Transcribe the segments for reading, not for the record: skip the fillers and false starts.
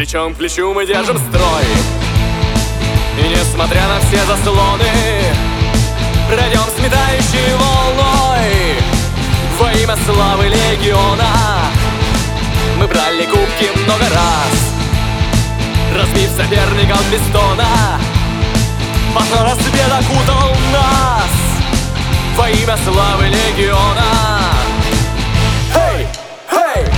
Плечом к плечу мы держим строй, и несмотря на все заслоны, пройдем сметающей волной во имя славы легиона. Мы брали кубки много раз, разбив соперников без тона. Пока рассвет окутал нас во имя славы легиона. Hey! Hey!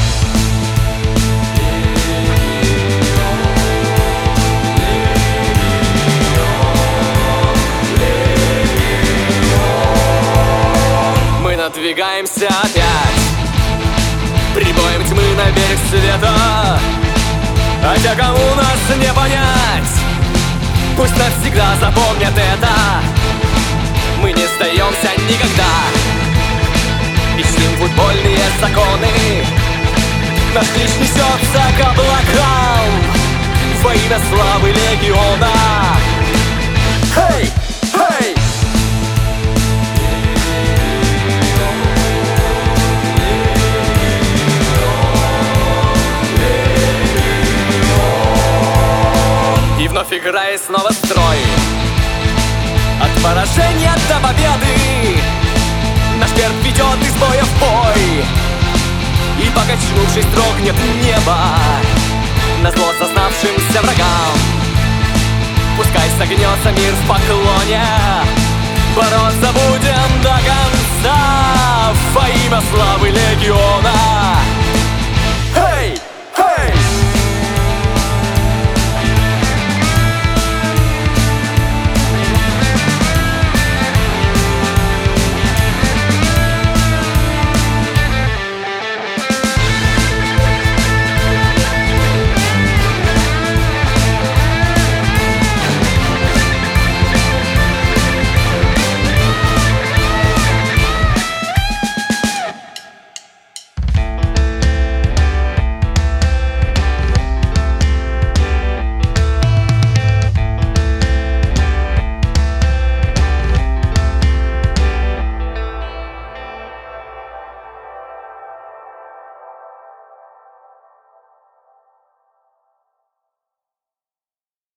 Мы надвигаемся опять, прибоем тьмы на берег света. А те, кому нас не понять, пусть навсегда запомнят это. Мы не сдаемся никогда и чтим футбольные законы. Наш клич несется к облакам во имя славы легиона. Hey! Hey! И вновь играет снова строй, от поражения до победы. Наш герб ведет из боя в бой, и покачнувшись дрогнет небо назло сознавшимся врагам. Пускай согнется мир в поклоне, бороться будем до конца во имя славы легиона.